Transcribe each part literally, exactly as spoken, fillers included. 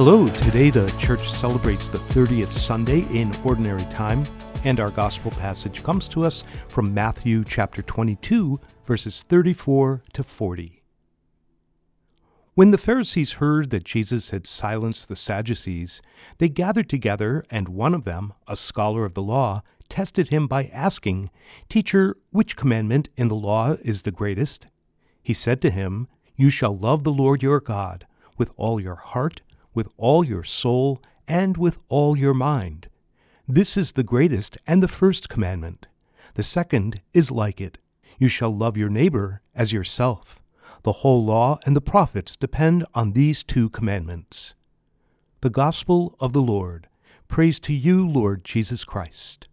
Hello, today the church celebrates the thirtieth Sunday in Ordinary Time, and our gospel passage comes to us from Matthew chapter twenty-two, verses thirty-four to forty. When the Pharisees heard that Jesus had silenced the Sadducees, they gathered together, and one of them, a scholar of the law, tested him by asking, "Teacher, which commandment in the law is the greatest?" He said to him, "You shall love the Lord your God with all your heart, with all your soul, and with all your mind. This is the greatest and the first commandment. The second is like it. You shall love your neighbor as yourself. The whole law and the prophets depend on these two commandments." The Gospel of the Lord. Praise to you, Lord Jesus Christ.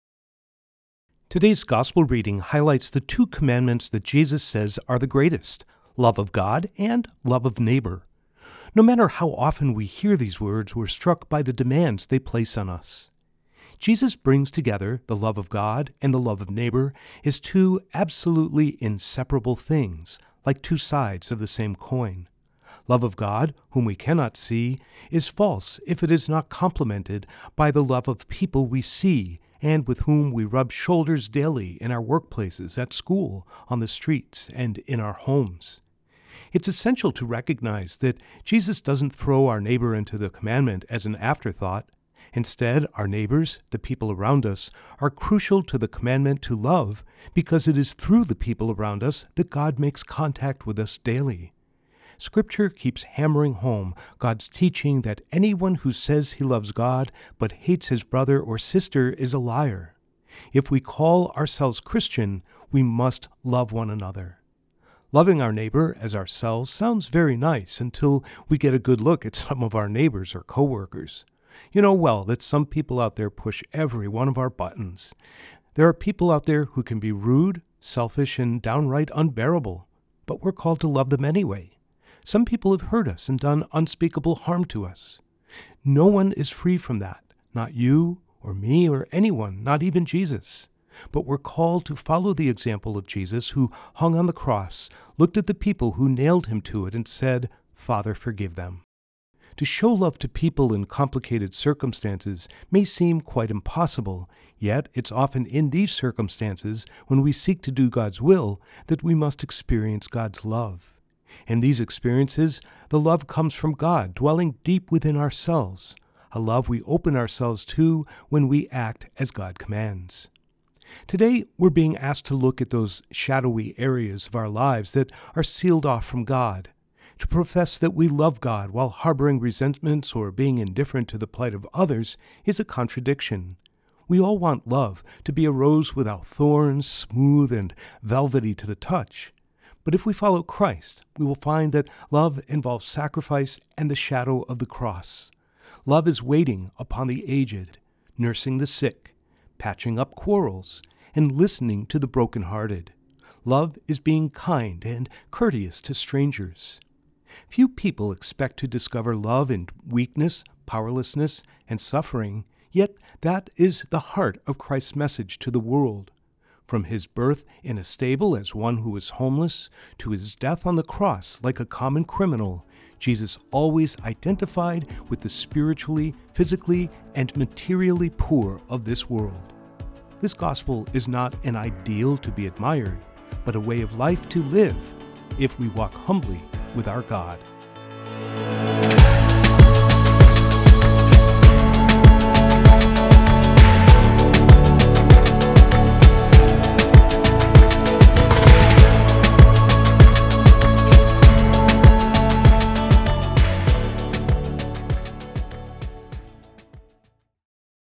Today's Gospel reading highlights the two commandments that Jesus says are the greatest, love of God and love of neighbor. No matter how often we hear these words, we're struck by the demands they place on us. Jesus brings together the love of God and the love of neighbor as two absolutely inseparable things, like two sides of the same coin. Love of God, whom we cannot see, is false if it is not complemented by the love of people we see and with whom we rub shoulders daily in our workplaces, at school, on the streets, and in our homes. It's essential to recognize that Jesus doesn't throw our neighbor into the commandment as an afterthought. Instead, our neighbors, the people around us, are crucial to the commandment to love because it is through the people around us that God makes contact with us daily. Scripture keeps hammering home God's teaching that anyone who says he loves God but hates his brother or sister is a liar. If we call ourselves Christian, we must love one another. Loving our neighbor as ourselves sounds very nice until we get a good look at some of our neighbors or coworkers. You know well that some people out there push every one of our buttons. There are people out there who can be rude, selfish, and downright unbearable, but we're called to love them anyway. Some people have hurt us and done unspeakable harm to us. No one is free from that, not you or me or anyone, not even Jesus. But we're called to follow the example of Jesus, who hung on the cross, looked at the people who nailed him to it, and said, "Father, forgive them." To show love to people in complicated circumstances may seem quite impossible, yet it's often in these circumstances, when we seek to do God's will, that we must experience God's love. In these experiences, the love comes from God, dwelling deep within ourselves, a love we open ourselves to when we act as God commands. Today, we're being asked to look at those shadowy areas of our lives that are sealed off from God. To profess that we love God while harboring resentments or being indifferent to the plight of others is a contradiction. We all want love to be a rose without thorns, smooth and velvety to the touch. But if we follow Christ, we will find that love involves sacrifice and the shadow of the cross. Love is waiting upon the aged, nursing the sick, patching up quarrels, and listening to the brokenhearted. Love is being kind and courteous to strangers. Few people expect to discover love in weakness, powerlessness, and suffering, yet that is the heart of Christ's message to the world. From his birth in a stable as one who was homeless, to his death on the cross like a common criminal, Jesus always identified with the spiritually, physically, and materially poor of this world. This gospel is not an ideal to be admired, but a way of life to live if we walk humbly with our God.